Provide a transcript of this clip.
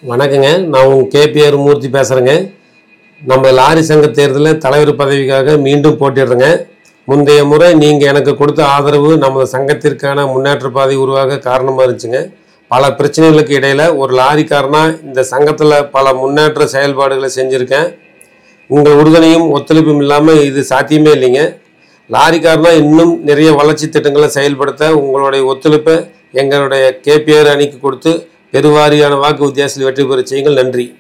வணக்கங்க. நான் உங்கள் கேபிஆர் மூர்த்தி பேசுகிறேங்க. நம்ம லாரி சங்க தேர்தலில் தலைவர் பதவிக்காக மீண்டும் போட்டிடுறேங்க. முந்தைய முறை நீங்கள் எனக்கு கொடுத்த ஆதரவு நமது சங்கத்திற்கான முன்னேற்ற பாதை உருவாக காரணமாக இருந்துச்சுங்க. பல பிரச்சனைகளுக்கு இடையில் ஒரு லாரிக்காரனாக இந்த சங்கத்தில் பல முன்னேற்ற செயல்பாடுகளை செஞ்சுருக்கேன். உங்கள் உறுதுணையும் ஒத்துழைப்பும் இல்லாமல் இது சாத்தியமே இல்லைங்க. லாரிக்காரனாக இன்னும் நிறைய வளர்ச்சி திட்டங்களை செயல்படுத்த உங்களுடைய ஒத்துழைப்பை எங்களுடைய கேபிஆர் அணிக்கு கொடுத்து பெருவாரியான வாக்கு வித்தியாசத்தில் வெற்றி பெற செய்யுங்கள். நன்றி.